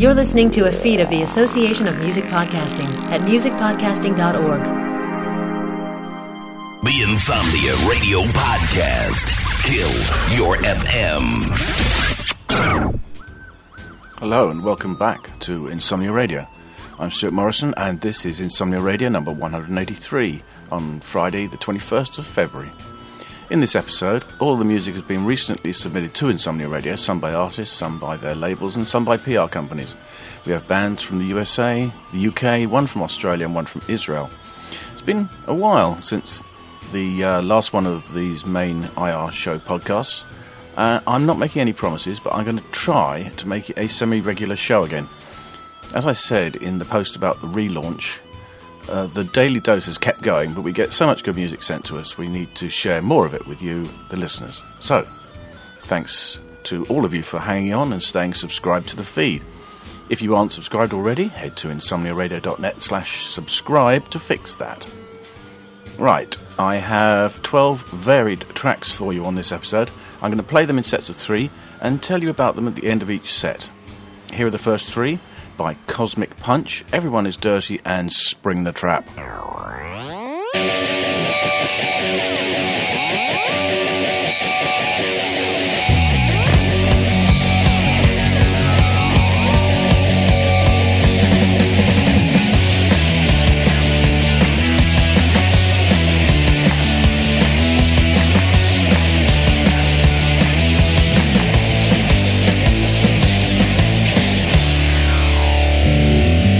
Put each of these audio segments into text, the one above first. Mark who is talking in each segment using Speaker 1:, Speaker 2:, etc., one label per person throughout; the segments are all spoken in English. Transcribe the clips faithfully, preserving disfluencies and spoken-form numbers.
Speaker 1: You're listening to a feed of the Association of Music Podcasting at music podcasting dot org.
Speaker 2: The Insomnia Radio Podcast. Kill your F M.
Speaker 3: Hello and welcome back to Insomnia Radio. I'm Stuart Morrison and this is Insomnia Radio number one hundred eighty-three on Friday the twenty-first of February. In this episode, all the music has been recently submitted to Insomnia Radio, some by artists, some by their labels and some by P R companies. We have bands from the U S A, the U K, one from Australia and one from Israel. It's been a while since the uh, last one of these main I R show podcasts. Uh, I'm not making any promises, but I'm going to try to make it a semi-regular show again. As I said in the post about the relaunch, uh, the daily dose has kept going, but we get so much good music sent to us, we need to share more of it with you, the listeners. So, thanks to all of you for hanging on and staying subscribed to the feed. If you aren't subscribed already, head to insomnia radio dot net slash subscribe to fix that. Right, I have twelve varied tracks for you on this episode. I'm going to play them in sets of three and tell you about them at the end of each set. Here are the first three by Cosmic Punch, Everyone is Dirty and Spring the Trap.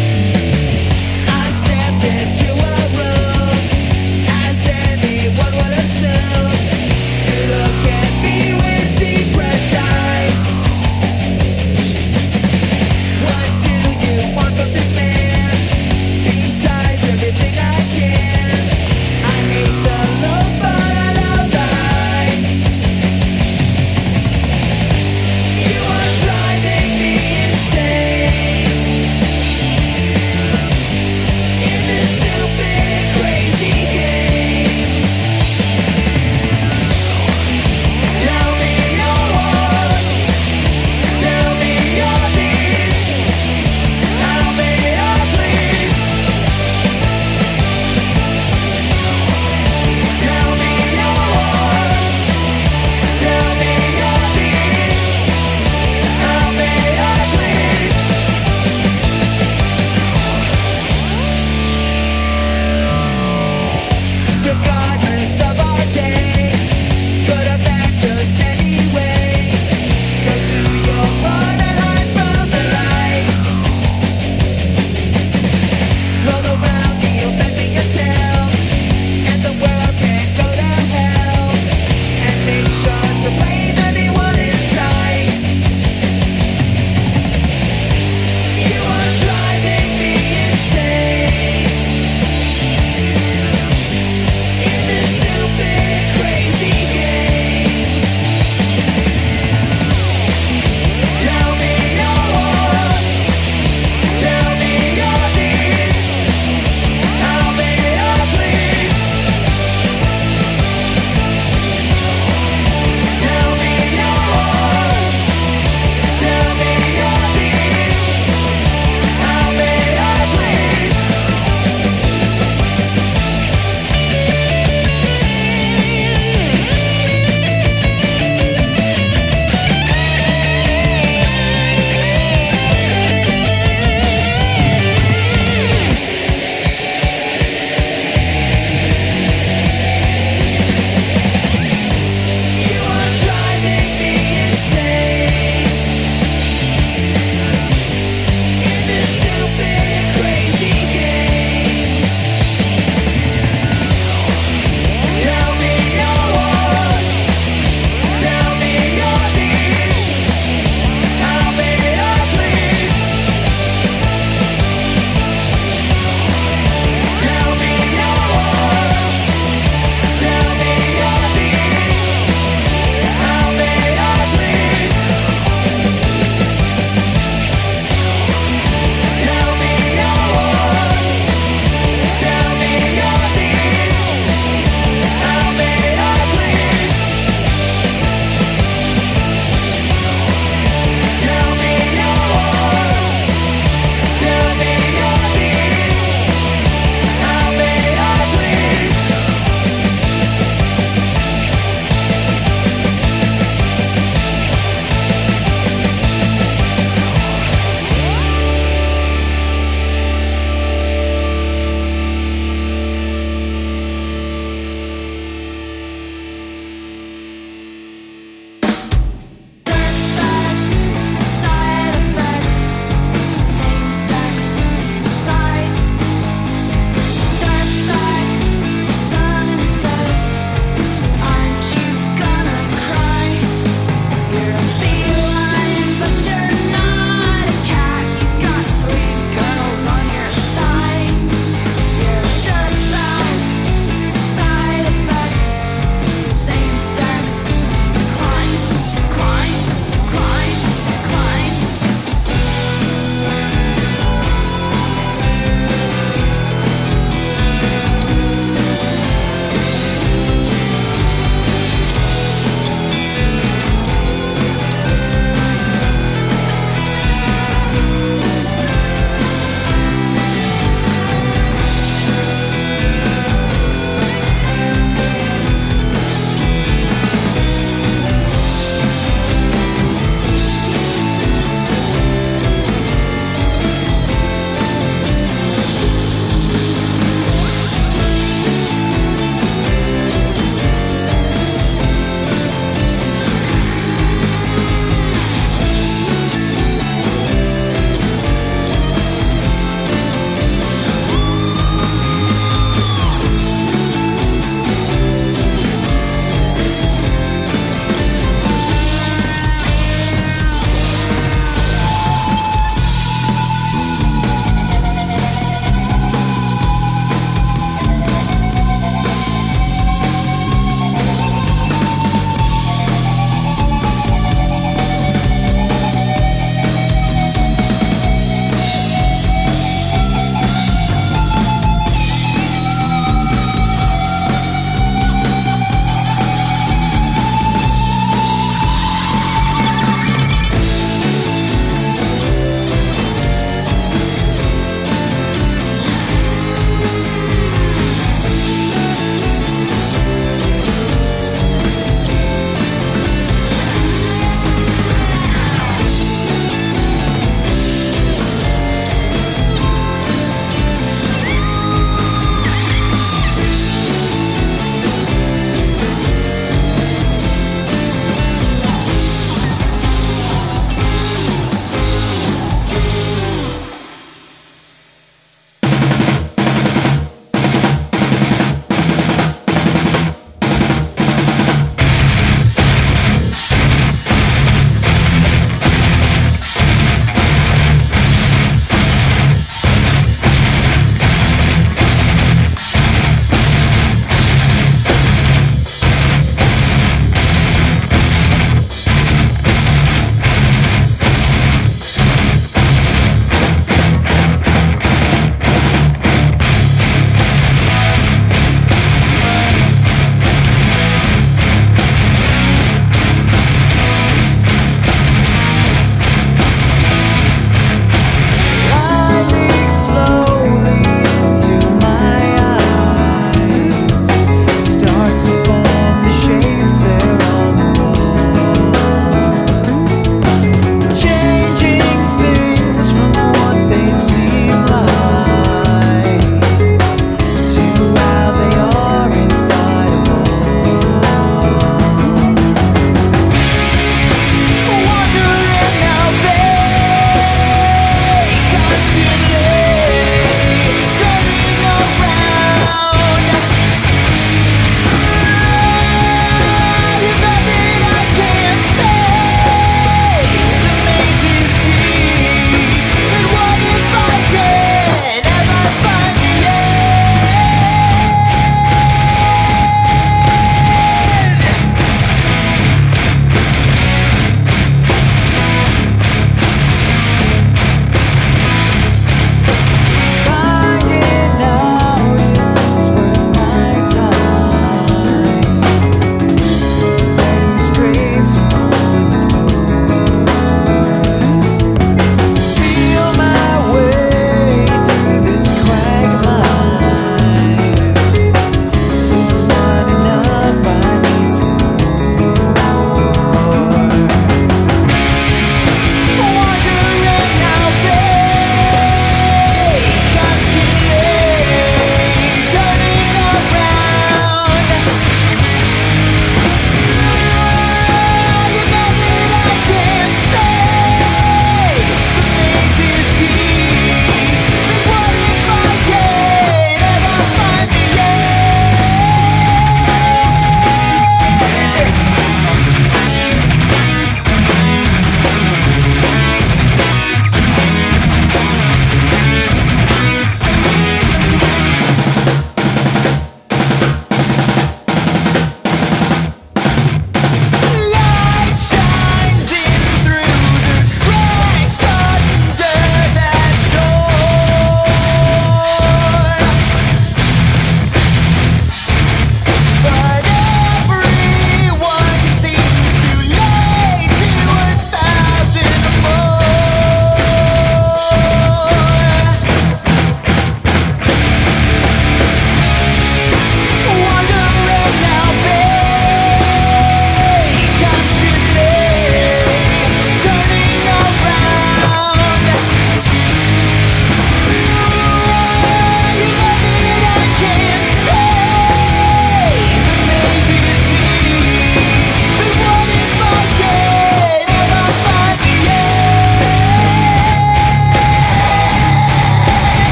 Speaker 4: Into a room as anyone would.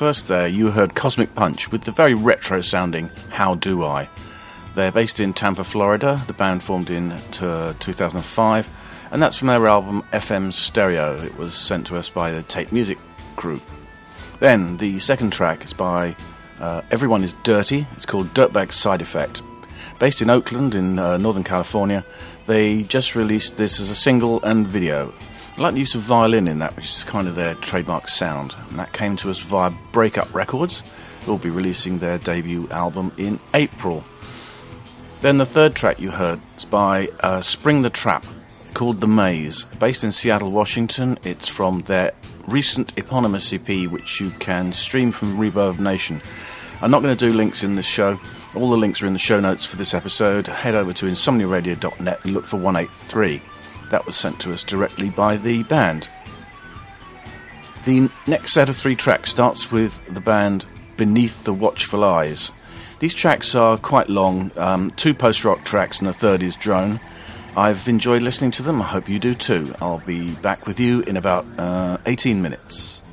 Speaker 3: First there, you heard Cosmic Punch with the very retro-sounding How Do I? They're based in Tampa, Florida. The band formed in uh, two thousand five, and that's from their album F M Stereo. It was sent to us by the Tape Music group. Then, the second track is by uh, Everyone Is Dirty. It's called Dirtbag Side Effect. Based in Oakland, in uh, Northern California, they just released this as a single and video. I like the use of violin in that, which is kind of their trademark sound. And that came to us via Breakup Records, who will be releasing their debut album in April. Then the third track you heard is by uh, Spring the Trap, called The Maze. Based in Seattle, Washington, it's from their recent eponymous E P, which you can stream from Reverb Nation. I'm not going to do links in this show. All the links are in the show notes for this episode. Head over to insomnia radio dot net and look for one eighty-three. That was sent to us directly by the band. The next set of three tracks starts with the band Beneath the Watchful Eyes. These tracks are quite long, um, two post-rock tracks and the third is drone. I've enjoyed listening to them, I hope you do too. I'll be back with you in about uh, eighteen minutes.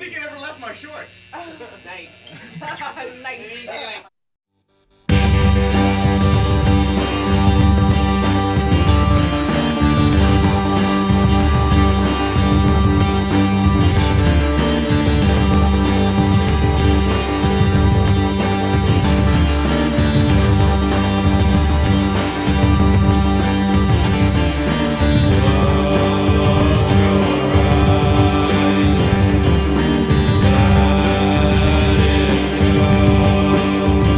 Speaker 4: think it ever left my shorts.
Speaker 5: Nice. Nice.
Speaker 6: Let it go.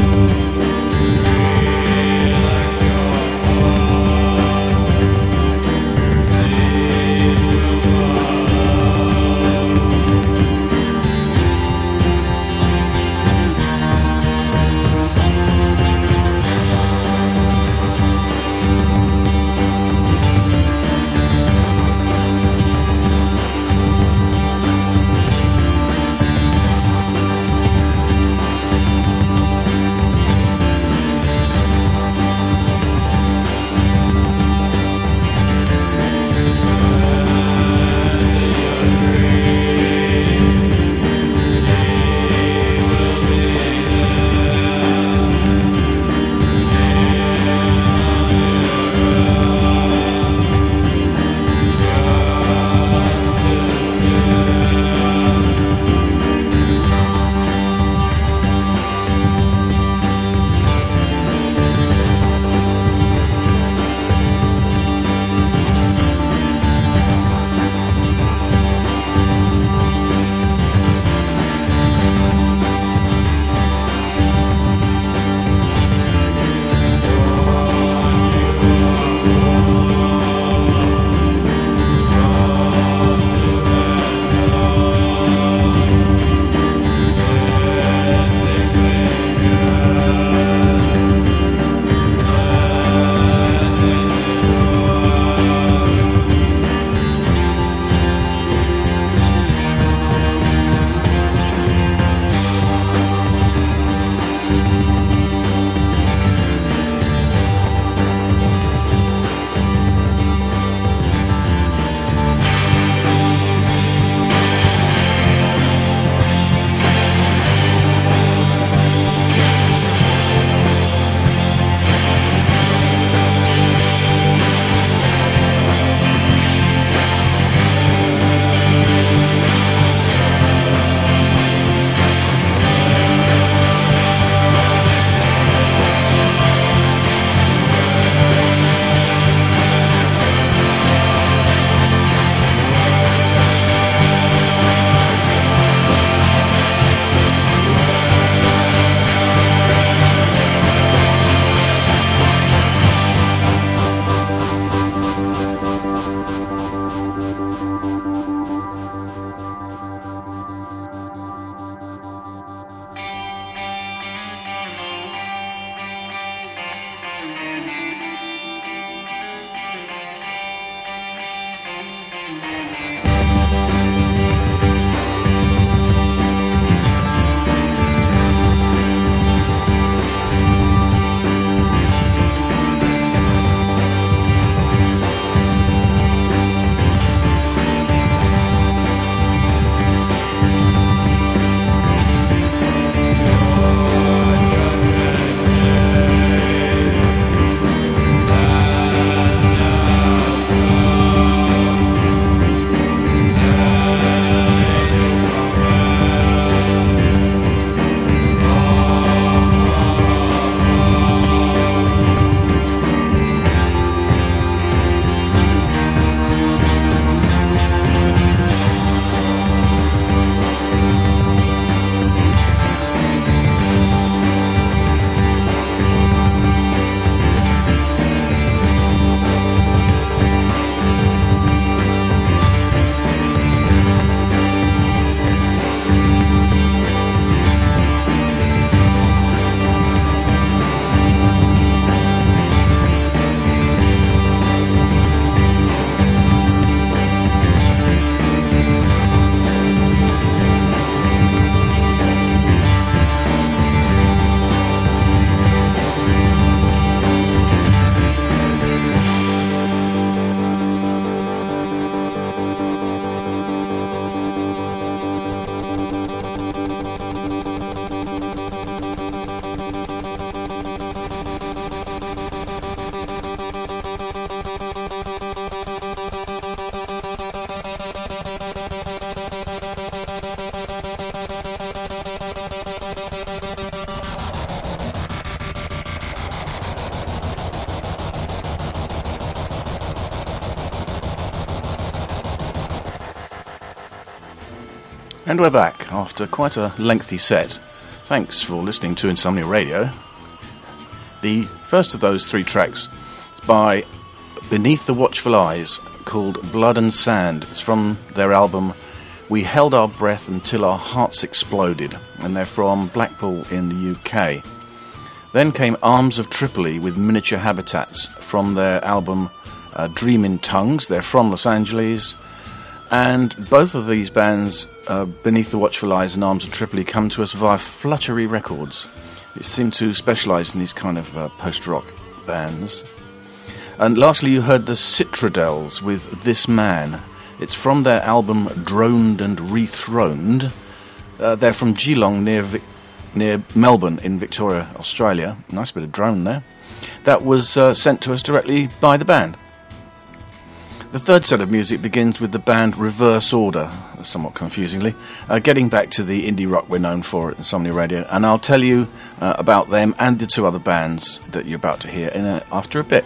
Speaker 3: And we're back after quite a lengthy set. Thanks for listening to Insomnia Radio. The first of those three tracks is by Beneath the Watchful Eyes, called Blood and Sand. It's from their album We Held Our Breath Until Our Hearts Exploded, and they're from Blackpool in the U K. Then came Arms of Tripoli with Miniature Habitats from their album uh, Dream in Tongues. They're from Los Angeles. And both of these bands, uh, Beneath the Watchful Eyes and Arms of Tripoli, come to us via Fluttery Records. It seemed to specialise in these kind of uh, post-rock bands. And lastly, you heard the Citradels with This Man. It's from their album Droned and Rethroned. Uh, they're from Geelong, near Vic- near Melbourne in Victoria, Australia. Nice bit of drone there. That was uh, sent to us directly by the band. The third set of music begins with the band Reverse Order, somewhat confusingly, uh, getting back to the indie rock we're known for at Insomnia Radio, and I'll tell you uh, about them and the two other bands that you're about to hear in a, after a bit.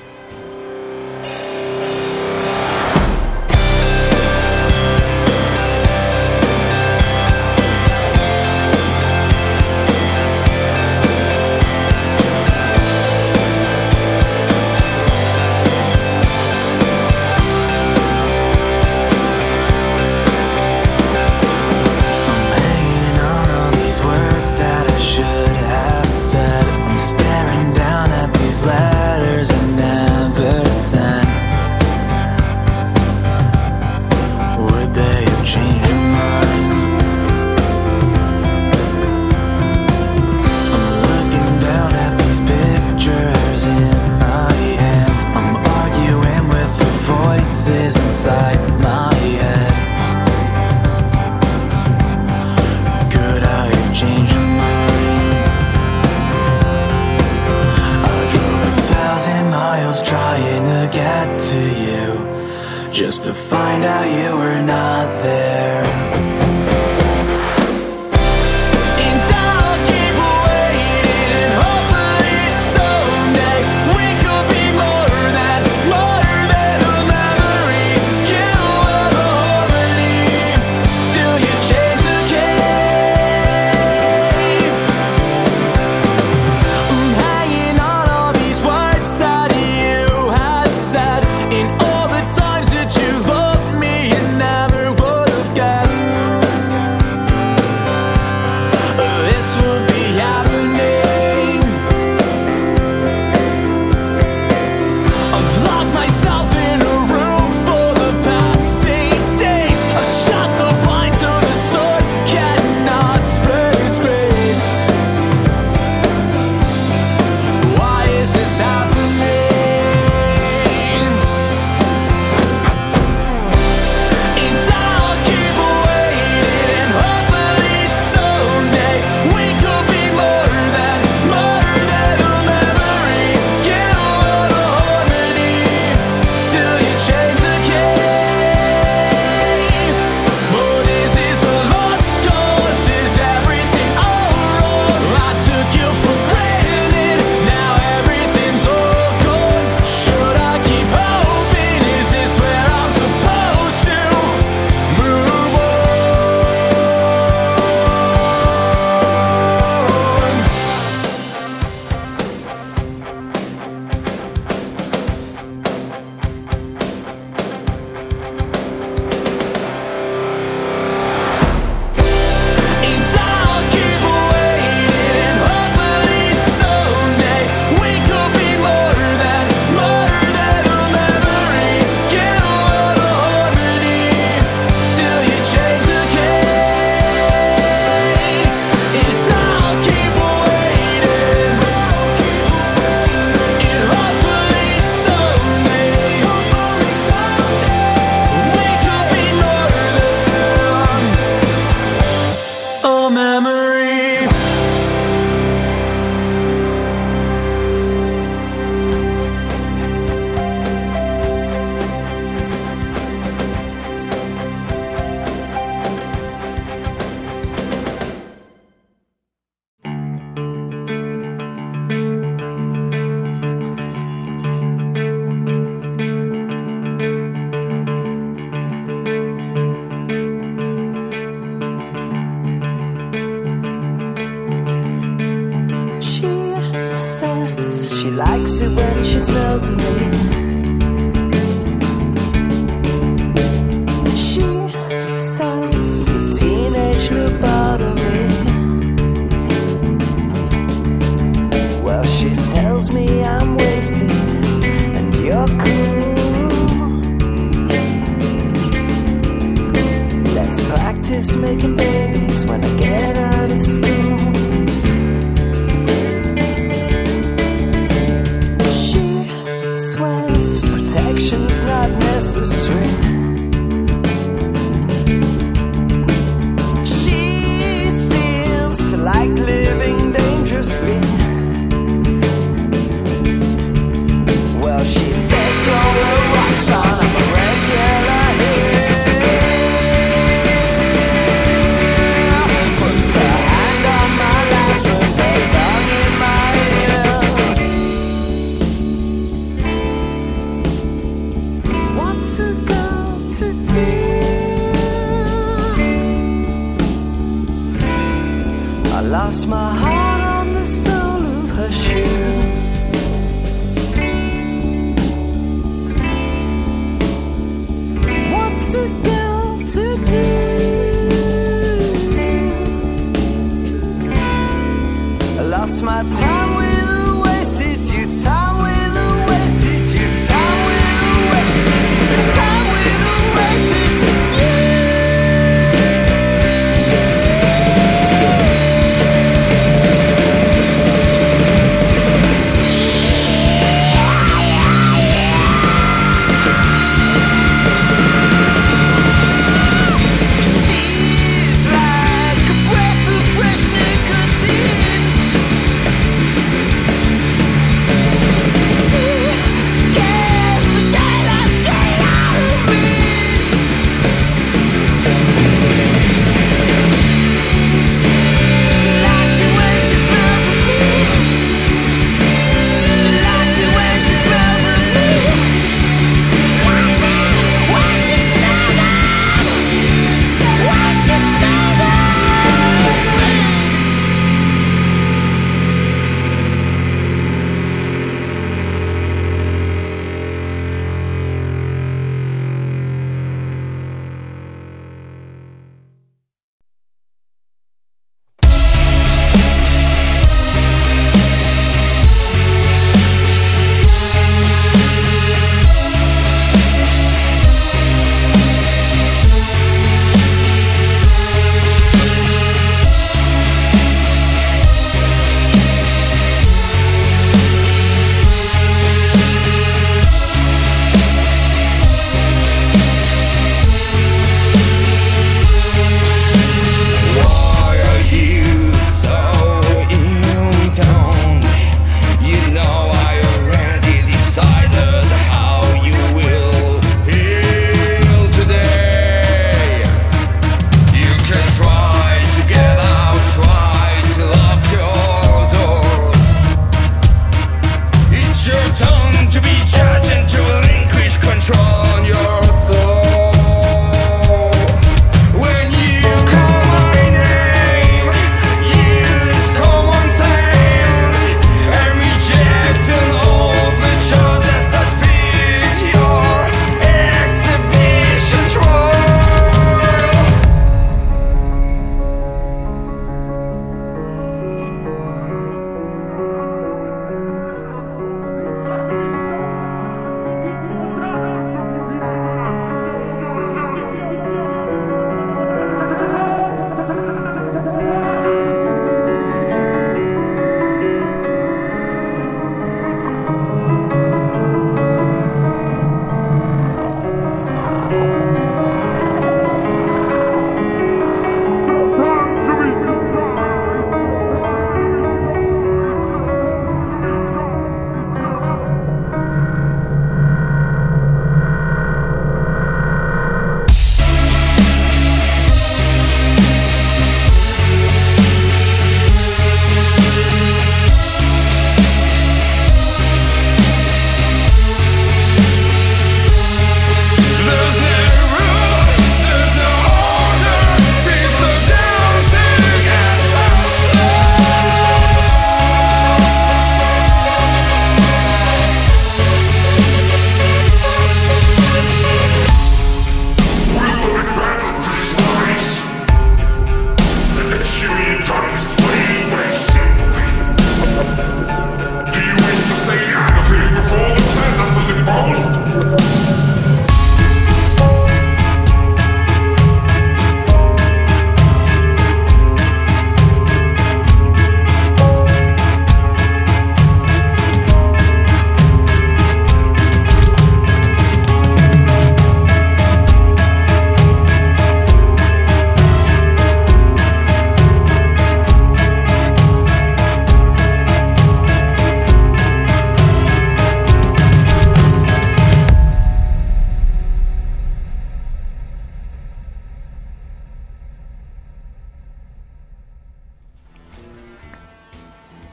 Speaker 4: Just to find out you were not there. And I'll keep waiting, and hopefully someday we could be more than, more than a memory. Kill all the harmony till you change the cave. I'm hanging on all these words that you had said in all the times that you loved me and never would have guessed. smells of me. She sells me teenage lobotomy. Well, she tells me I'm wasted and you're cool. Let's practice making babies when I get out of school. She swears protection's not necessary. She seems to like living dangerously. Well, she says you're a rock star, I'm a regular here. Puts her hand on my lap and her tongue in my ear. What's a girl to do? I lost my heart on the sole of her shoe. What's a girl to do? I lost my time with a wasted youth, time with a wasted youth, time with a wasted youth, time with a wasted youth.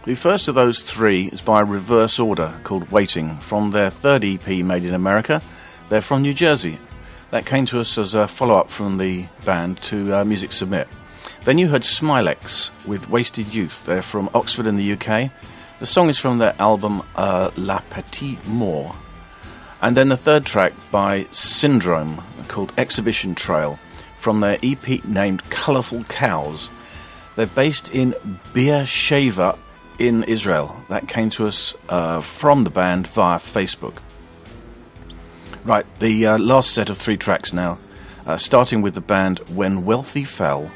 Speaker 3: The first of those three is by reverse order, called Waiting, from their third E P made in America. They're from New Jersey. That came to us as a follow-up from the band to uh, Music Submit. Then you heard Smilex with Wasted Youth. They're from Oxford in the U K. The song is from their album uh, La Petite Mort. And then the third track by Syndrome, called Exhibition Trail, from their E P named Colourful Cows. They're based in Beersheva in Israel. That came to us uh, from the band via Facebook. Right, the uh, last set of three tracks now, uh, starting with the band When Wealthy Fell.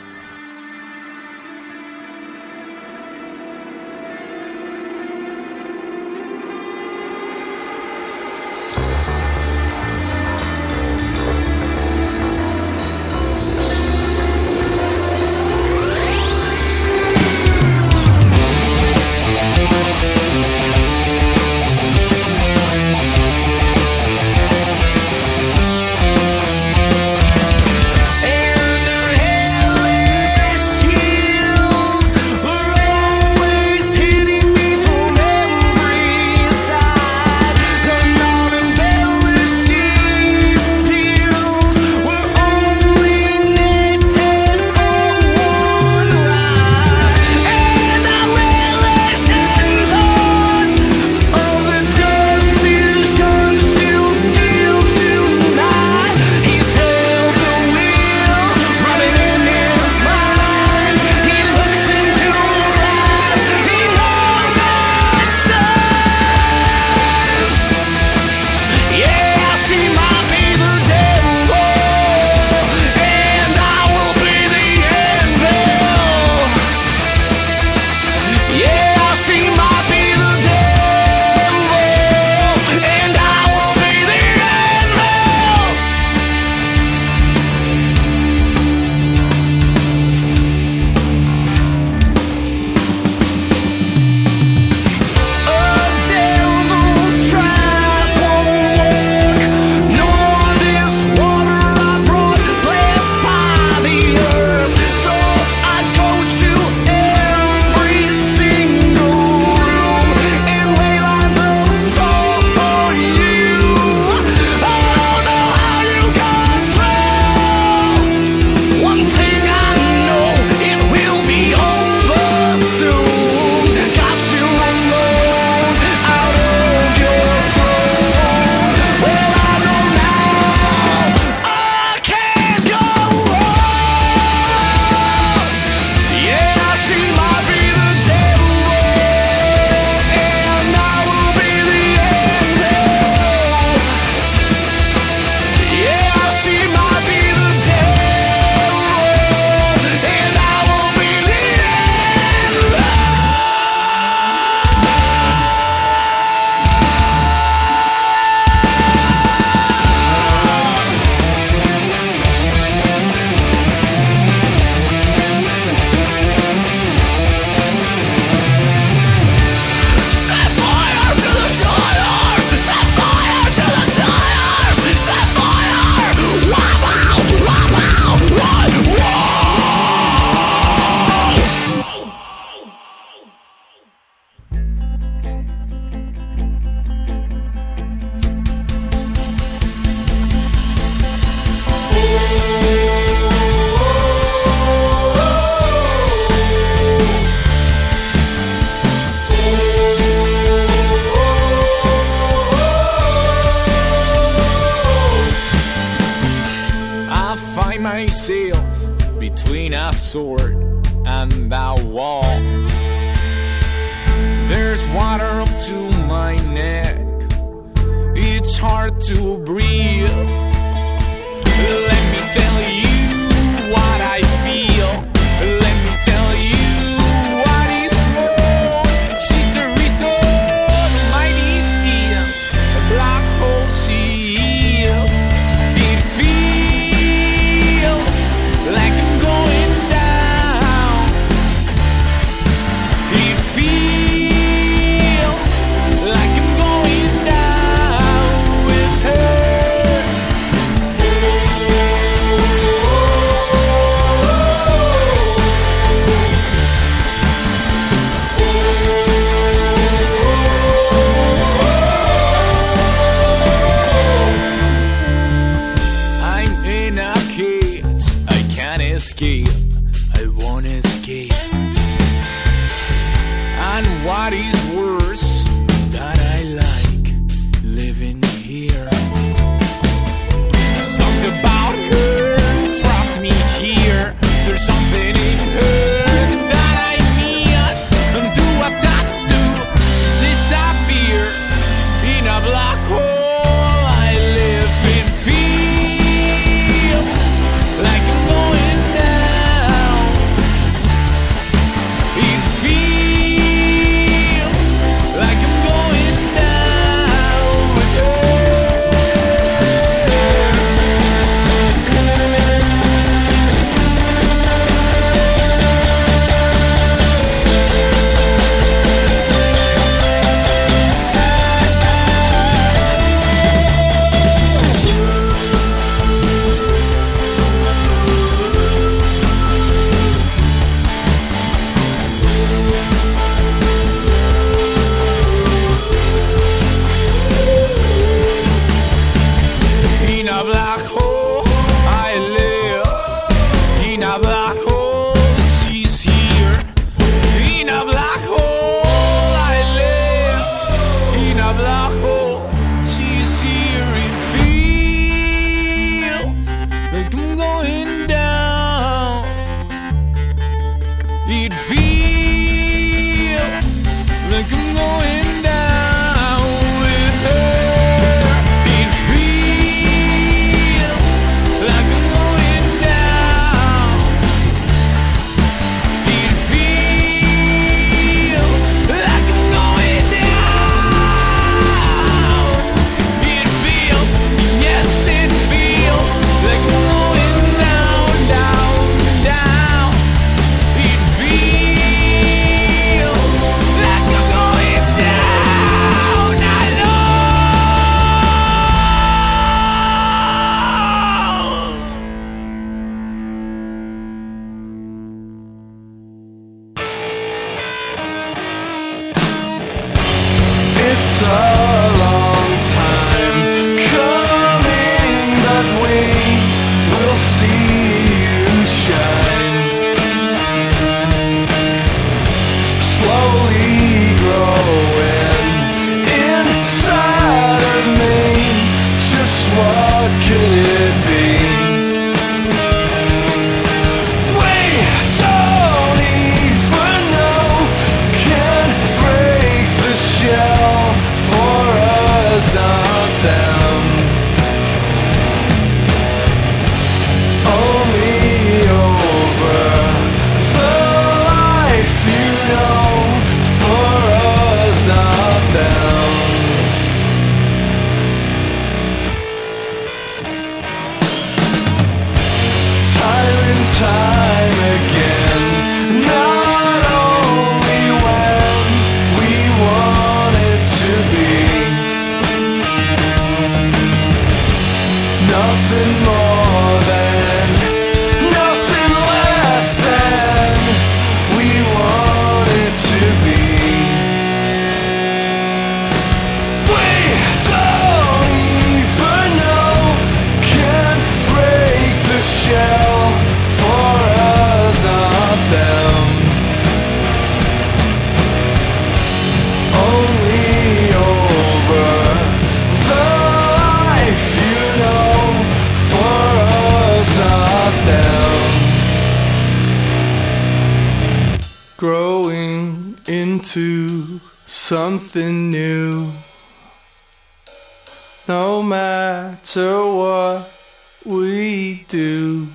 Speaker 4: sword and that wall. There's water up to my neck. It's hard to breathe. Let me tell you what I feel. Let me tell you what is wrong. She's the reason my knees is a black hole. She is. It feels like I'm going down. It feels like I'm going down with her. down. Only over the life you know, for us not down. Time and time again, not only when we want it to be, nothing more than, nothing less than we want it to be. We don't even know, can't break the shell, for us not them. Only over the life you know, for us not them. Growing into something new, no matter what we do.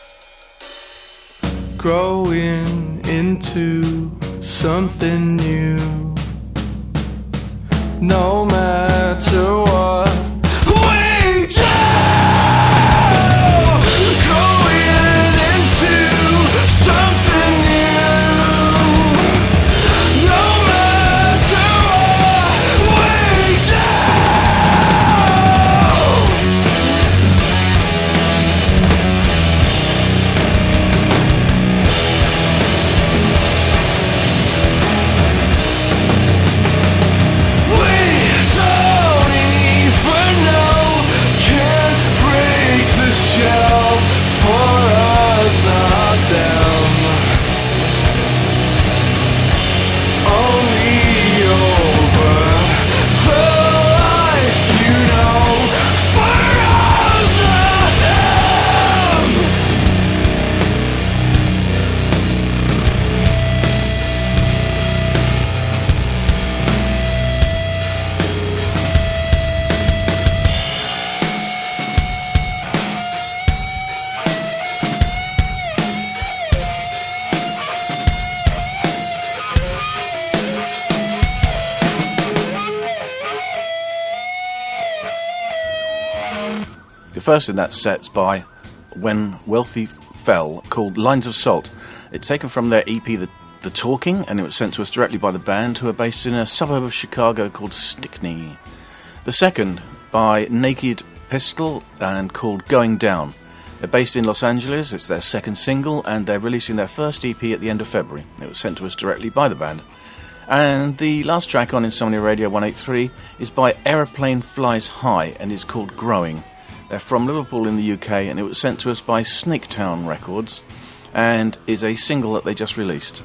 Speaker 4: Growing into something new, no matter what we do. Growing into something new, no matter what we do.
Speaker 3: First in that set's by When Wealthy Fell, called Lines of Salt. It's taken from their E P The, the Talking, and it was sent to us directly by the band, who are based in a suburb of Chicago called Stickney. The second by Naked Pistol and called Going Down. They're based in Los Angeles, it's their second single, and they're releasing their first E P at the end of February. It was sent to us directly by the band. And the last track on Insomnia Radio one eighty-three is by Aeroplane Flies High and is called Growing. They're from Liverpool in the U K, and it was sent to us by Snaketown Records and is a single that they just released.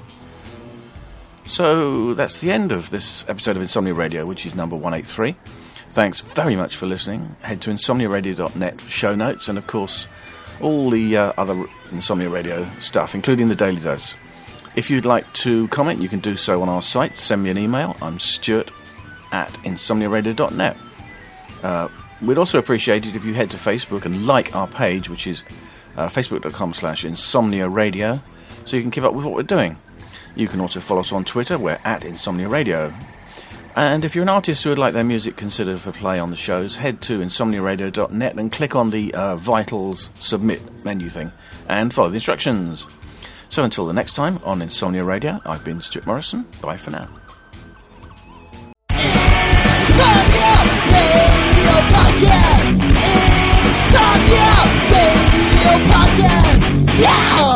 Speaker 3: So that's the end of this episode of Insomnia Radio, which is number one eighty-three. Thanks very much for listening. Head to insomnia radio dot net for show notes and, of course, all the uh, other Insomnia Radio stuff, including the Daily Dose. If you'd like to comment, you can do so on our site. Send me an email. I'm Stuart at insomnia radio dot net. Uh, we'd also appreciate it if you head to Facebook and like our page, which is uh, facebook.com slash insomnia radio, so you can keep up with what we're doing. You can also follow us on Twitter. We're at Insomnia Radio. And if you're an artist who would like their music considered for play on the shows, head to insomnia radio dot net and click on the uh, Vitals Submit menu thing and follow the instructions. So until the next time on Insomnia Radio, I've been Stuart Morrison. Bye for now.
Speaker 6: Insomnia Radio Podcast! Insomnia Radio Podcast! Yeah!